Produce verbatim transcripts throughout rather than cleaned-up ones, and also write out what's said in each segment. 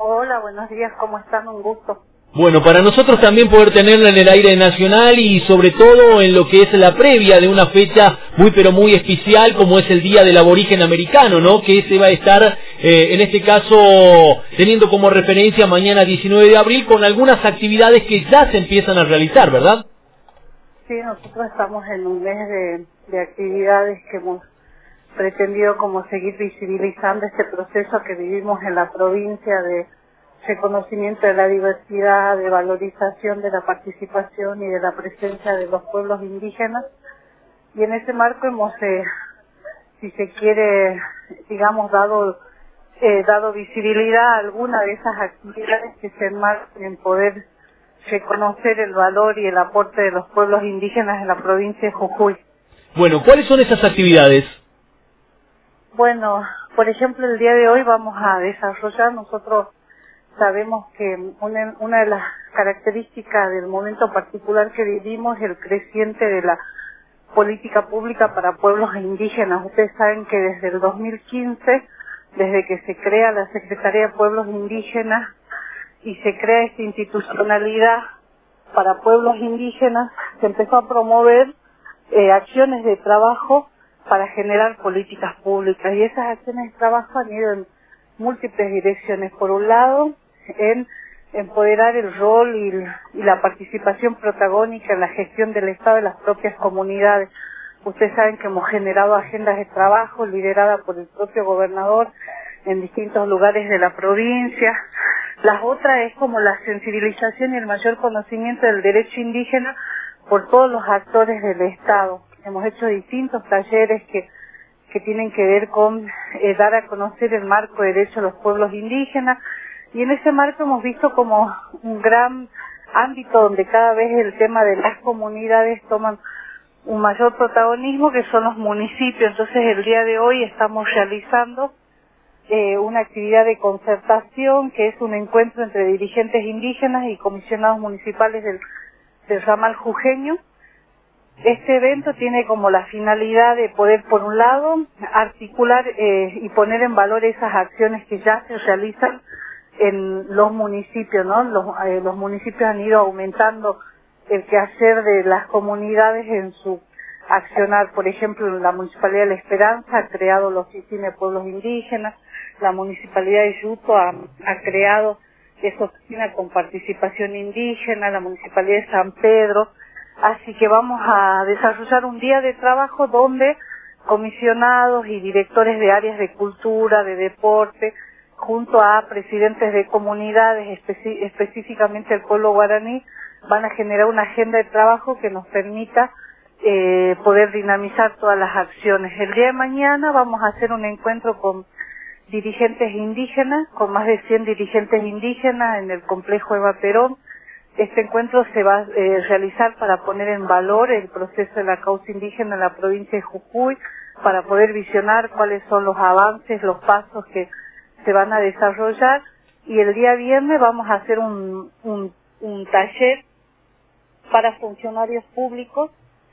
Hola, buenos días, ¿cómo están? Un gusto. Bueno, para nosotros también poder tenerla en el aire nacional y sobre todo en lo que es la previa de una fecha muy pero muy especial como es el Día del Aborigen Americano, ¿no? Que se va a estar, eh, en este caso, teniendo como referencia mañana diecinueve de abril con algunas actividades que ya se empiezan a realizar, ¿verdad? Sí, nosotros estamos en un mes de, de actividades que hemos pretendido como seguir visibilizando este proceso que vivimos en la provincia de reconocimiento de la diversidad, de valorización de la participación y de la presencia de los pueblos indígenas. Y en ese marco hemos, eh, si se quiere, digamos, dado eh, dado visibilidad a alguna de esas actividades que se enmarcan en poder reconocer el valor y el aporte de los pueblos indígenas en la provincia de Jujuy. Bueno, ¿cuáles son esas actividades? Bueno, por ejemplo, el día de hoy vamos a desarrollar, nosotros sabemos que una, una de las características del momento particular que vivimos es el creciente de la política pública para pueblos indígenas. Ustedes saben que desde el dos mil quince, desde que se crea la Secretaría de Pueblos Indígenas y se crea esta institucionalidad para pueblos indígenas, se empezó a promover eh, acciones de trabajo para generar políticas públicas. Y esas acciones de trabajo han ido en múltiples direcciones. Por un lado, en empoderar el rol y, y la participación protagónica en la gestión del Estado de las propias comunidades. Ustedes saben que hemos generado agendas de trabajo lideradas por el propio gobernador en distintos lugares de la provincia. La otra es como la sensibilización y el mayor conocimiento del derecho indígena por todos los actores del Estado. Hemos hecho distintos talleres que, que tienen que ver con eh, dar a conocer el marco de derecho a los pueblos indígenas, y en ese marco hemos visto como un gran ámbito donde cada vez el tema de las comunidades toman un mayor protagonismo, que son los municipios. Entonces el día de hoy estamos realizando eh, una actividad de concertación que es un encuentro entre dirigentes indígenas y comisionados municipales del, del ramal jujeño. Este evento tiene como la finalidad de poder, por un lado, articular eh, y poner en valor esas acciones que ya se realizan en los municipios, ¿no? Los, eh, los municipios han ido aumentando el quehacer de las comunidades en su accionar. Por ejemplo, la Municipalidad de La Esperanza ha creado la Oficina de Pueblos Indígenas, la Municipalidad de Yuto ha, ha creado esa oficina con participación indígena, la Municipalidad de San Pedro. Así que vamos a desarrollar un día de trabajo donde comisionados y directores de áreas de cultura, de deporte, junto a presidentes de comunidades, especi- específicamente el pueblo guaraní, van a generar una agenda de trabajo que nos permita eh, poder dinamizar todas las acciones. El día de mañana vamos a hacer un encuentro con dirigentes indígenas, con más de cien dirigentes indígenas en el complejo Eva Perón. Este encuentro se va a eh, realizar para poner en valor el proceso de la causa indígena en la provincia de Jujuy, para poder visionar cuáles son los avances, los pasos que se van a desarrollar. Y el día viernes vamos a hacer un, un, un taller para funcionarios públicos,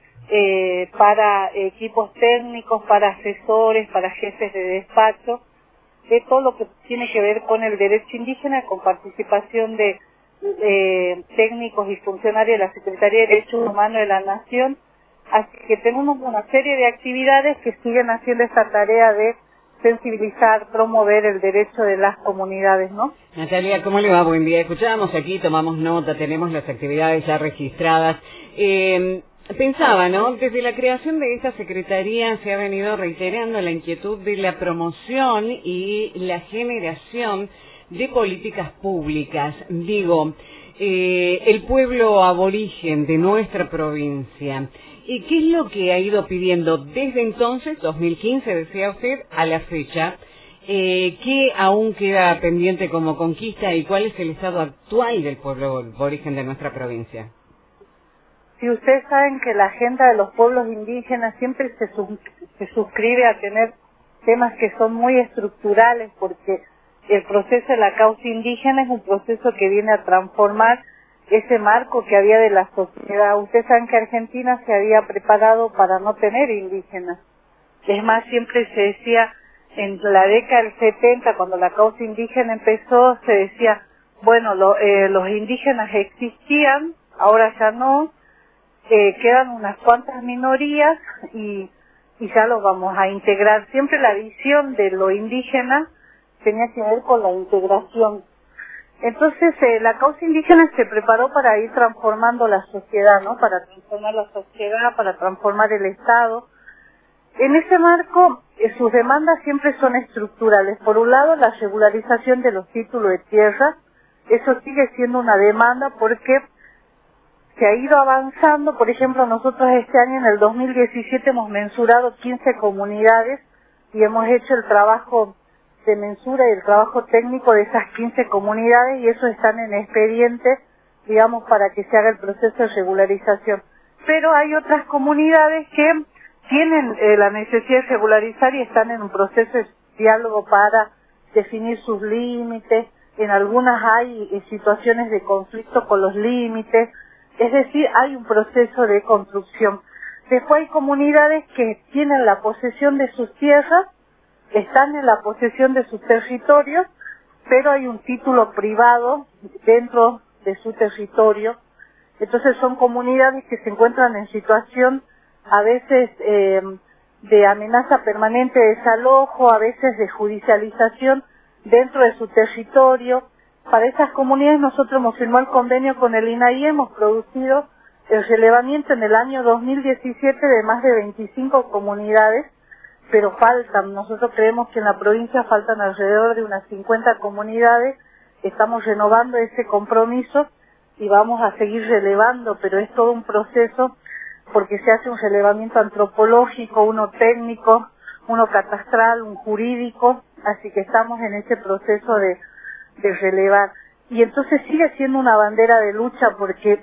eh, para equipos técnicos, para asesores, para jefes de despacho, de todo lo que tiene que ver con el derecho indígena, con participación de eh, técnicos y funcionarios de la Secretaría de Derechos Humanos de la Nación. Así que tenemos una serie de actividades que siguen haciendo esta tarea de sensibilizar, promover el derecho de las comunidades, ¿no? Natalia, ¿cómo le va? Buen día. Escuchábamos aquí, tomamos nota, tenemos las actividades ya registradas. Eh, pensaba, ¿no? Desde la creación de esta secretaría se ha venido reiterando la inquietud de la promoción y la generación de políticas públicas. Digo, eh, el pueblo aborigen de nuestra provincia, ¿y qué es lo que ha ido pidiendo desde entonces, dos mil quince, decía usted, a la fecha? Eh, ¿Qué aún queda pendiente como conquista y cuál es el estado actual del pueblo aborigen de nuestra provincia? Si ustedes saben que la agenda de los pueblos indígenas siempre se, sub, se suscribe a tener temas que son muy estructurales, porque el proceso de la causa indígena es un proceso que viene a transformar ese marco que había de la sociedad. Ustedes saben que Argentina se había preparado para no tener indígenas. Es más, siempre se decía en la década del setenta, cuando la causa indígena empezó, se decía, bueno, lo, eh, los indígenas existían, ahora ya no, eh, quedan unas cuantas minorías y, y ya los vamos a integrar. Siempre la visión de lo indígena tenía que ver con la integración. Entonces, eh, la causa indígena se preparó para ir transformando la sociedad, ¿no? Para transformar la sociedad, para transformar el Estado. En ese marco, eh, sus demandas siempre son estructurales. Por un lado, la regularización de los títulos de tierra. Eso sigue siendo una demanda porque se ha ido avanzando. Por ejemplo, nosotros este año, en el dos mil diecisiete, hemos mensurado quince comunidades y hemos hecho el trabajo de mensura y el trabajo técnico de esas quince comunidades, y eso están en expediente, digamos, para que se haga el proceso de regularización. Pero hay otras comunidades que tienen eh, la necesidad de regularizar y están en un proceso de diálogo para definir sus límites. En algunas hay eh, situaciones de conflicto con los límites, es decir, hay un proceso de construcción. Después hay comunidades que tienen la posesión de sus tierras, están en la posesión de sus territorios, pero hay un título privado dentro de su territorio. Entonces son comunidades que se encuentran en situación a veces eh, de amenaza permanente de desalojo, a veces de judicialización dentro de su territorio. Para esas comunidades nosotros hemos firmado el convenio con el I N A I, hemos producido el relevamiento en el año dos mil diecisiete de más de veinticinco comunidades, pero faltan. Nosotros creemos que en la provincia faltan alrededor de unas cincuenta comunidades. Estamos renovando ese compromiso y vamos a seguir relevando, pero es todo un proceso porque se hace un relevamiento antropológico, uno técnico, uno catastral, un jurídico, así que estamos en ese proceso de, de relevar. Y entonces sigue siendo una bandera de lucha porque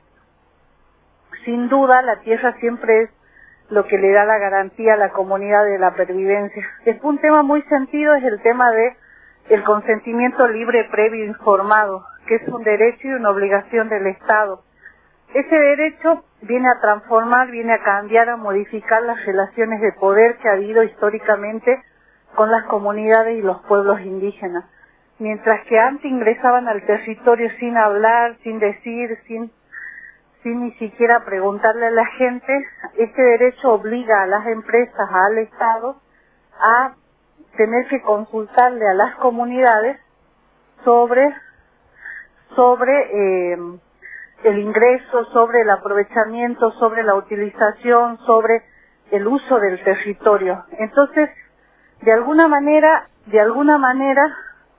sin duda la tierra siempre es lo que le da la garantía a la comunidad de la pervivencia. Después un tema muy sentido es el tema de el consentimiento libre, previo, informado, que es un derecho y una obligación del Estado. Ese derecho viene a transformar, viene a cambiar, a modificar las relaciones de poder que ha habido históricamente con las comunidades y los pueblos indígenas. Mientras que antes ingresaban al territorio sin hablar, sin decir, sin sin ni siquiera preguntarle a la gente, este derecho obliga a las empresas, al Estado, a tener que consultarle a las comunidades sobre, sobre eh, el ingreso, sobre el aprovechamiento, sobre la utilización, sobre el uso del territorio. Entonces, de alguna manera, de alguna manera,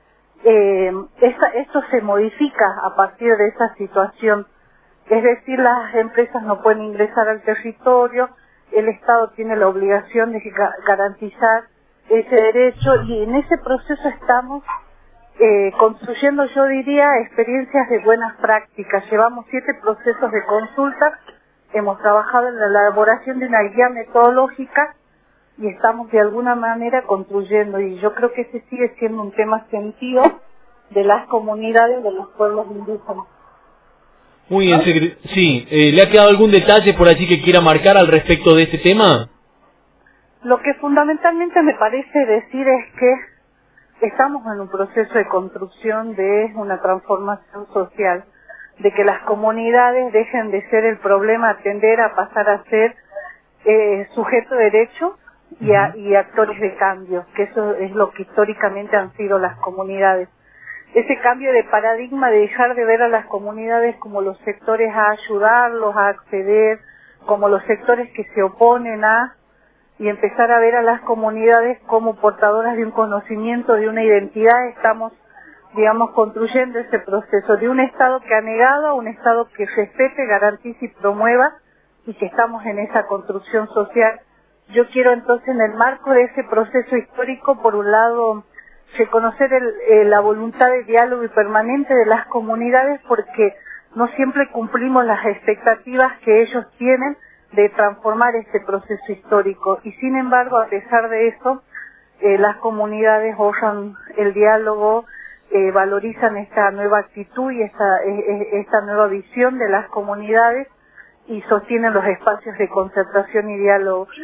eh, esta, esto se modifica a partir de esa situación. Es decir, las empresas no pueden ingresar al territorio, el Estado tiene la obligación de garantizar ese derecho y en ese proceso estamos eh, construyendo, yo diría, experiencias de buenas prácticas. Llevamos siete procesos de consulta, hemos trabajado en la elaboración de una guía metodológica y estamos de alguna manera construyendo, y yo creo que ese sigue siendo un tema sentido de las comunidades de los pueblos indígenas. Muy bien, secre- sí. Eh, ¿Le ha quedado algún detalle por allí que quiera marcar al respecto de este tema? Lo que fundamentalmente me parece decir es que estamos en un proceso de construcción de una transformación social, de que las comunidades dejen de ser el problema, a tender a pasar a ser eh, sujeto de derecho y, a, y actores de cambio, que eso es lo que históricamente han sido las comunidades. Ese cambio de paradigma de dejar de ver a las comunidades como los sectores a ayudarlos, a acceder, como los sectores que se oponen a, y empezar a ver a las comunidades como portadoras de un conocimiento, de una identidad. Estamos, digamos, construyendo ese proceso de un Estado que ha negado a un Estado que respete, garantice y promueva, y que estamos en esa construcción social. Yo quiero entonces, en el marco de ese proceso histórico, por un lado, reconocer el, eh, la voluntad de diálogo y permanente de las comunidades, porque no siempre cumplimos las expectativas que ellos tienen de transformar este proceso histórico. Y sin embargo, a pesar de eso, eh, las comunidades honran el diálogo, eh, valorizan esta nueva actitud y esta, eh, esta nueva visión de las comunidades y sostienen los espacios de concertación y diálogo.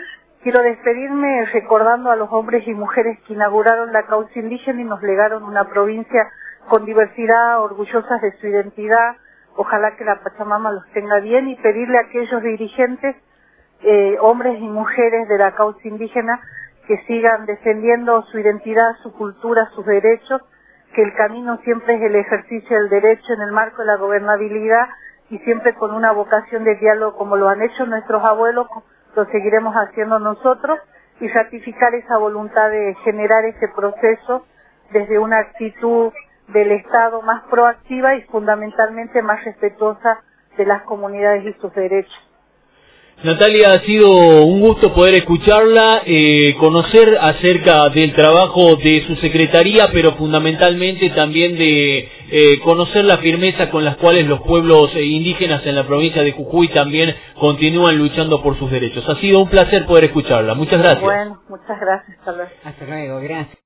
quiero despedirme recordando a los hombres y mujeres que inauguraron la causa indígena y nos legaron una provincia con diversidad, orgullosas de su identidad. Ojalá que la Pachamama los tenga bien, y pedirle a aquellos dirigentes, eh, hombres y mujeres de la causa indígena, que sigan defendiendo su identidad, su cultura, sus derechos, que el camino siempre es el ejercicio del derecho en el marco de la gobernabilidad y siempre con una vocación de diálogo como lo han hecho nuestros abuelos, lo seguiremos haciendo nosotros, y ratificar esa voluntad de generar ese proceso desde una actitud del Estado más proactiva y fundamentalmente más respetuosa de las comunidades y sus derechos. Natalia, ha sido un gusto poder escucharla, eh, conocer acerca del trabajo de su secretaría, pero fundamentalmente también de eh, conocer la firmeza con las cuales los pueblos eh, indígenas en la provincia de Jujuy también continúan luchando por sus derechos. Ha sido un placer poder escucharla. Muchas gracias. Bueno, muchas gracias. Hasta luego. Hasta luego, gracias.